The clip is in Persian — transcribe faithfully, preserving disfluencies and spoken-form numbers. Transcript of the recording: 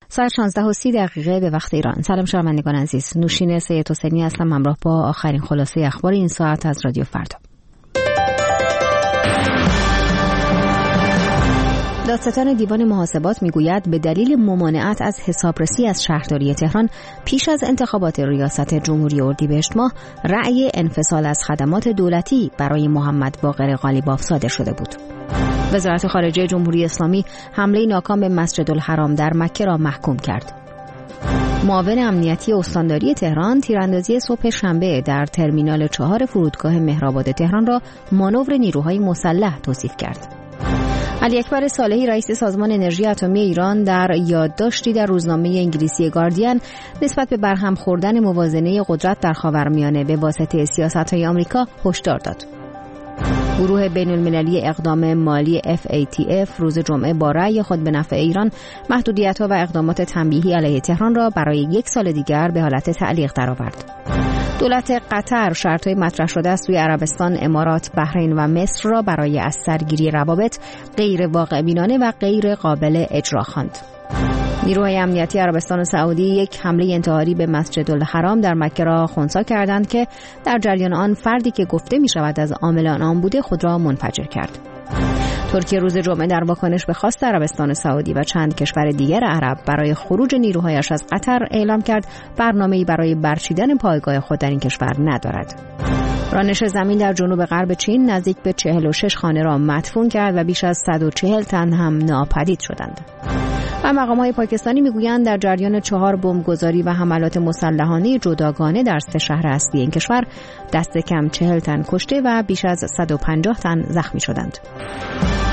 ساعت شانزده و سی دقیقه به وقت ایران. سلام شنوندگان عزیز، نوشین سید حسینی هستم همراه با آخرین خلاصه اخبار این ساعت از رادیو فردا. دادستان دیوان محاسبات میگوید به دلیل ممانعت از حسابرسی از شهرداری تهران پیش از انتخابات ریاست جمهوری اردیبهشت ماه رأی انفصال از خدمات دولتی برای محمد باقر قالیباف صادر شده بود. وزارت خارجه جمهوری اسلامی حمله ناکام به مسجد الحرام در مکه را محکوم کرد. معاون امنیتی استانداری تهران تیراندازی صبح شنبه در ترمینال چهار فرودگاه مهرآباد تهران را مانور نیروهای مسلح توصیف کرد. علی اکبر صالحی رئیس سازمان انرژی اتمی ایران در یادداشتی در روزنامه انگلیسی گاردین نسبت به برهم خوردن موازنه قدرت در خاورمیانه به واسطه سیاست‌های آمریکا هشدار داد. گروه بین‌المللی اقدام مالی اف ای تی اف روز جمعه با رأی خود به نفع ایران محدودیت‌ها و اقدامات تنبیهی علیه تهران را برای یک سال دیگر به حالت تعلیق درآورد. دولت قطر شرط‌های مطرح شده از سوی عربستان، امارات، بحرین و مصر را برای از سرگیری روابط غیر واقع‌بینانه و غیر قابل اجرا خواند. نیروهای امنیتی عربستان سعودی یک حمله انتحاری به مسجد الحرام در مکه را خنثی کردند که در جریان آن فردی که گفته می شود از عاملان آن بوده خود را منفجر کرد. ترکیه روز جمعه در واکنش به خواست عربستان سعودی و چند کشور دیگر عرب برای خروج نیروهایش از قطر اعلام کرد برنامه‌ای برای برچیدن پایگاه خود در این کشور ندارد. رانش زمین در جنوب غرب چین نزدیک به چهل و شش خانه را مدفون کرد و بیش از صد و چهل تن هم ناپدید شدند. و مقام‌های پاکستانی میگویند در جریان چهار بمبگذاری و حملات مسلحانه جداگانه در سه شهر اصلی این کشور دست کم چهل تن کشته و بیش از صد و پنجاه تن زخمی شدند.